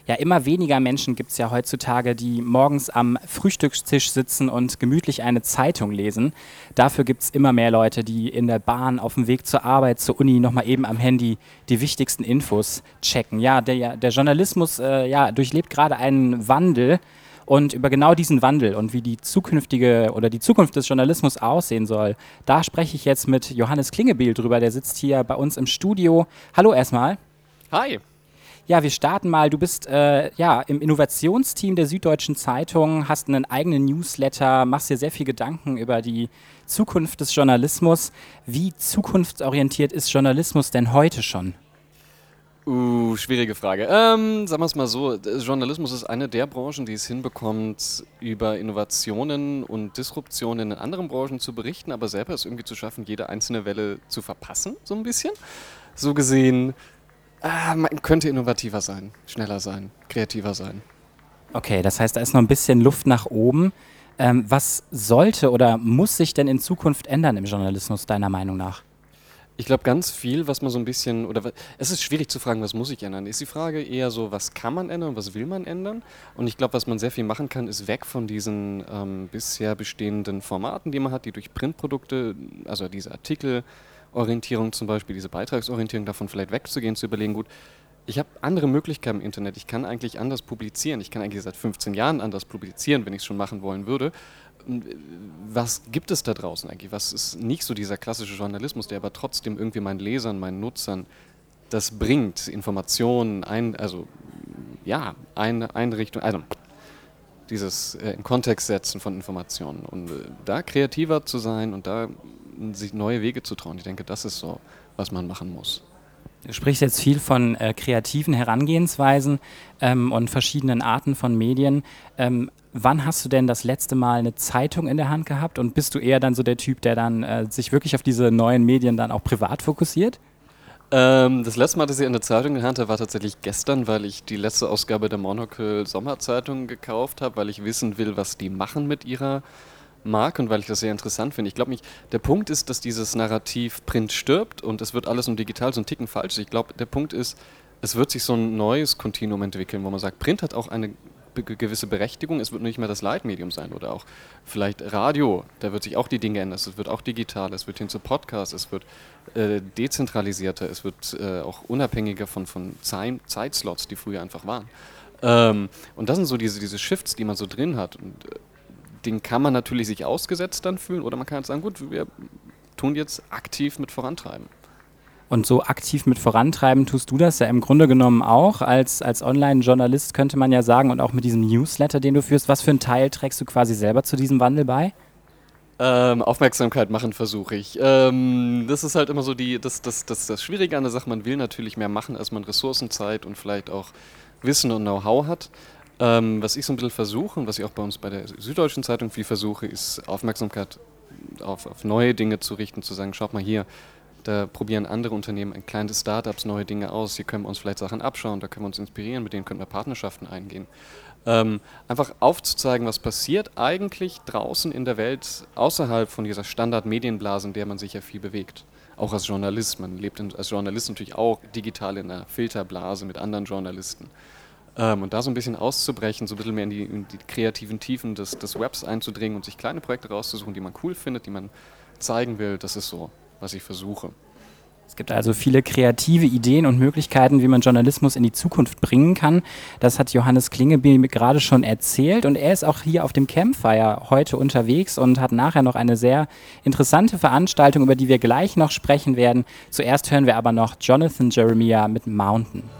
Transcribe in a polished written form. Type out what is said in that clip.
Ja, immer weniger Menschen gibt es ja heutzutage, die morgens am Frühstückstisch sitzen und gemütlich eine Zeitung lesen. Dafür gibt es immer mehr Leute, die in der Bahn, auf dem Weg zur Arbeit, zur Uni nochmal eben am Handy die wichtigsten Infos checken. Ja, der Journalismus ja, durchlebt gerade einen Wandel. Und über genau diesen Wandel und wie die zukünftige oder die Zukunft des Journalismus aussehen soll, da spreche ich jetzt mit Johannes Klingebiel drüber. Der sitzt hier bei uns im Studio. Hallo erstmal. Hi. Ja, wir starten mal. Du bist ja im Innovationsteam der Süddeutschen Zeitung, hast einen eigenen Newsletter, machst dir sehr viel Gedanken über die Zukunft des Journalismus. Wie zukunftsorientiert ist Journalismus denn heute schon? Schwierige Frage. Sagen wir es mal so, Journalismus ist eine der Branchen, die es hinbekommt, über Innovationen und Disruptionen in anderen Branchen zu berichten, aber selber es irgendwie zu schaffen, jede einzelne Welle zu verpassen, so ein bisschen. So gesehen, man könnte innovativer sein, schneller sein, kreativer sein. Okay, das heißt, da ist noch ein bisschen Luft nach oben. Was sollte oder muss sich denn in Zukunft ändern im Journalismus, deiner Meinung nach? Ich glaube, ganz viel, was man so ein bisschen, es ist schwierig zu fragen, was muss ich ändern? Ist die Frage eher so, was kann man ändern, was will man ändern? Und ich glaube, was man sehr viel machen kann, ist weg von diesen bisher bestehenden Formaten, die man hat, die durch Printprodukte, also diese Artikelorientierung zum Beispiel, diese Beitragsorientierung, davon vielleicht wegzugehen, zu überlegen, gut, ich habe andere Möglichkeiten im Internet, ich kann eigentlich anders publizieren, ich kann eigentlich seit 15 Jahren anders publizieren, wenn ich es schon machen wollen würde. Was gibt es da draußen eigentlich? Was ist nicht so dieser klassische Journalismus, der aber trotzdem irgendwie meinen Lesern, meinen Nutzern das bringt, Informationen, also ja, Einrichtung, also dieses in Kontext setzen von Informationen und da kreativer zu sein und da sich neue Wege zu trauen. Ich denke, das ist so, was man machen muss. Du sprichst jetzt viel von kreativen Herangehensweisen und verschiedenen Arten von Medien. Wann hast du denn das letzte Mal eine Zeitung in der Hand gehabt und bist du eher dann so der Typ, der dann sich wirklich auf diese neuen Medien dann auch privat fokussiert? Das letzte Mal, dass ich eine Zeitung in der Hand hatte, war tatsächlich gestern, weil ich die letzte Ausgabe der Monocle Sommerzeitung gekauft habe, weil ich wissen will, was die machen mit ihrer Marke und weil ich das sehr interessant finde. Ich glaube nicht, der Punkt ist, dass dieses Narrativ Print stirbt und es wird alles um digital so ein Ticken falsch. Ich glaube, der Punkt ist, es wird sich so ein neues Kontinuum entwickeln, wo man sagt, Print hat auch eine gewisse Berechtigung, es wird nicht mehr das Leitmedium sein oder auch vielleicht Radio, da wird sich auch die Dinge ändern, es wird auch digital, es wird hin zu Podcasts, es wird dezentralisierter, es wird auch unabhängiger von Zeitslots, die früher einfach waren. Und das sind so diese Shifts, die man so drin hat und den kann man natürlich sich ausgesetzt dann fühlen oder man kann jetzt sagen, gut, wir tun jetzt aktiv mit vorantreiben. Und so aktiv mit vorantreiben tust du das ja im Grunde genommen auch. Als Online-Journalist könnte man ja sagen und auch mit diesem Newsletter, den du führst, was für einen Teil trägst du quasi selber zu diesem Wandel bei? Aufmerksamkeit machen versuche ich. Das ist halt immer so das Schwierige an der Sache. Man will natürlich mehr machen, als man Ressourcen, Zeit und vielleicht auch Wissen und Know-how hat. Was ich so ein bisschen versuche und was ich auch bei uns bei der Süddeutschen Zeitung viel versuche, ist Aufmerksamkeit auf neue Dinge zu richten, zu sagen, schaut mal hier, da probieren andere Unternehmen, kleine Startups, neue Dinge aus. Hier können wir uns vielleicht Sachen abschauen, da können wir uns inspirieren, mit denen können wir Partnerschaften eingehen. Einfach aufzuzeigen, was passiert eigentlich draußen in der Welt, außerhalb von dieser Standard-Medienblase, in der man sich ja viel bewegt. Auch als Journalist. Man lebt als Journalist natürlich auch digital in einer Filterblase mit anderen Journalisten. Und da so ein bisschen auszubrechen, so ein bisschen mehr in die kreativen Tiefen des Webs einzudringen und sich kleine Projekte rauszusuchen, die man cool findet, die man zeigen will, das ist so, was ich versuche. Es gibt also viele kreative Ideen und Möglichkeiten, wie man Journalismus in die Zukunft bringen kann. Das hat Johannes Klingebiel mir gerade schon erzählt und er ist auch hier auf dem Campfire heute unterwegs und hat nachher noch eine sehr interessante Veranstaltung, über die wir gleich noch sprechen werden. Zuerst hören wir aber noch Jonathan Jeremiah mit Mountain.